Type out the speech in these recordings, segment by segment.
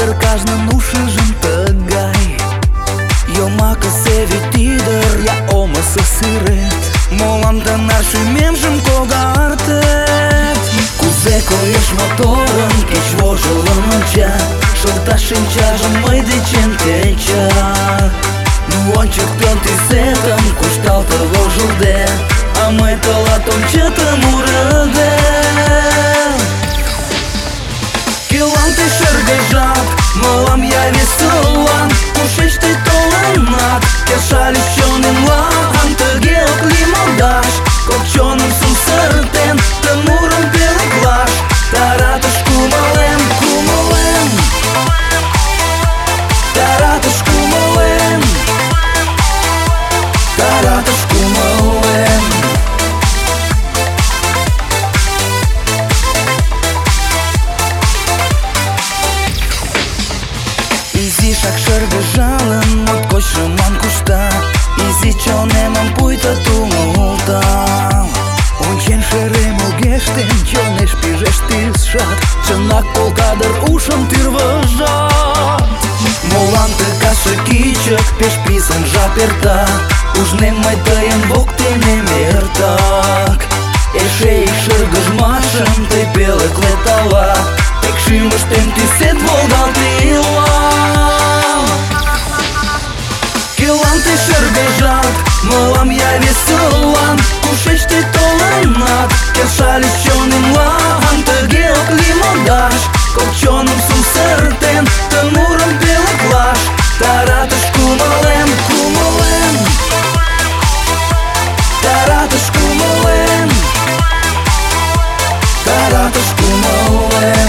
dar каждый нушижен тăгай. Eu macă se vitider, ja oma să siret. Molam te naši memžem kogartet. Cu zeko ești motorën, keq voshëllën në qa. Shëltashin qashën mëj di qenë keqa. Nuon që këtën t'i setëm, kushtal të voshëll dhe. A mëj të laton që të murëdhe. Killan t'i shërgëzhat, molam ja vesëllan. Kushesh t'i tolenat, kja shalis qonin lan. Të geo klimodash, kok qonëm sëm sërten. Të murën pele klash, taratësh kumëlem, kumëlem. Taratësh kumëlem, taratësh kumëlem. Izishak shërgëzhalën, më t'koq shëman kushta. Izi qonem më pujtë tu multa. Unë qenë shere më geshtin, qone shpizheshtis shat. Që nak pol kadër ushëm t'ir vëzhat. Molan të ka shëkiqët, pesh prisën zhaperta. Ushne mëj të jenë voktin e mirtak. E shej shërgëzmashëm, të i pele kletala. E kshim vështem t'i set volgal t'ila. Killan t'i shërgëzhat, molam ja vesëllan. Kushesh t'i tolenat, kja shalis qonin lan. Të geo klimodash, kok qonëm sëm sërten. Të murën pele klash, taratësh kumëlem, kumëlem. Taratësh kumëlem, taratësh kumëlem.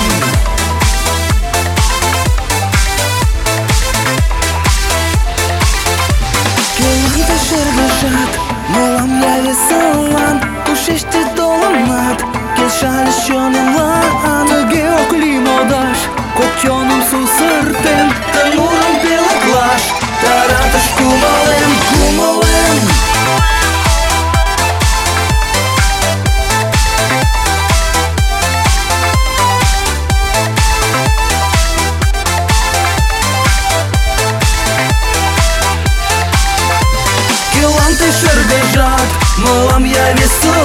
Killan t'i shërgëzhat, molam ja vesëllan. Kushesh t'i tolenat, kja shalis qonin lan. Të geo klimodash, kok qonëm sëm sërten. Të murën pele klash, taratësh kumëlem, kumëlem. Killan t'i shërgëzhat, molam ja vesëllan.